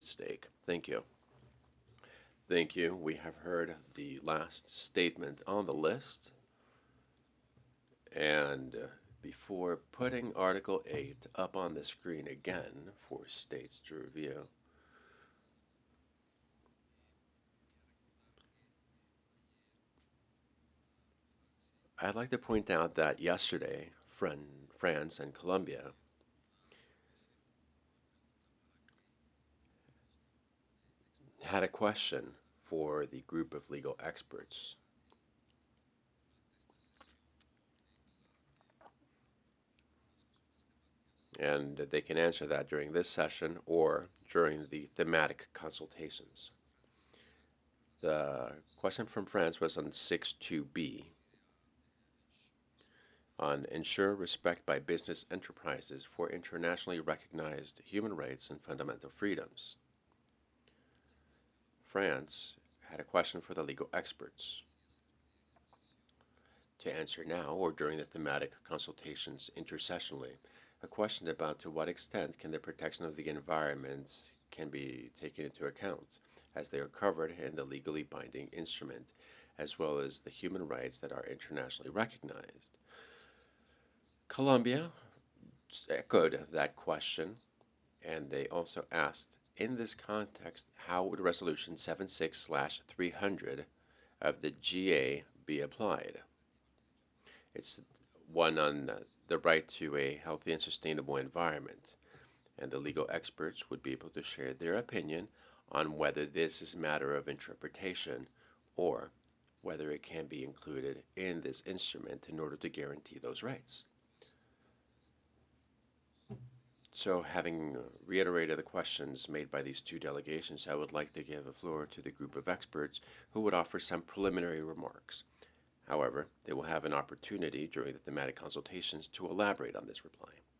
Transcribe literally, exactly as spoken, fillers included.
stake. Thank you. Thank you. We have heard the last statement on the list. And uh, before putting Article eight up on the screen again for states to review, I'd like to point out that yesterday, Fran- France and Colombia had a question for the group of legal experts, and they can answer that during this session or during the thematic consultations. The question from France was on six two B on ensure respect by business enterprises for internationally recognized human rights and fundamental freedoms. France had a question for the legal experts to answer now or during the thematic consultations intersessionally. A question about to what extent can the protection of the environment can be taken into account as they are covered in the legally binding instrument, as well as the human rights that are internationally recognized. Colombia echoed that question, and they also asked, in this context, how would Resolution seventy-six three hundred of the G A be applied? It's one on uh, the right to a healthy and sustainable environment, and the legal experts would be able to share their opinion on whether this is a matter of interpretation or whether it can be included in this instrument in order to guarantee those rights. So, having reiterated the questions made by these two delegations, I would like to give the floor to the group of experts who would offer some preliminary remarks. However, they will have an opportunity during the thematic consultations to elaborate on this reply.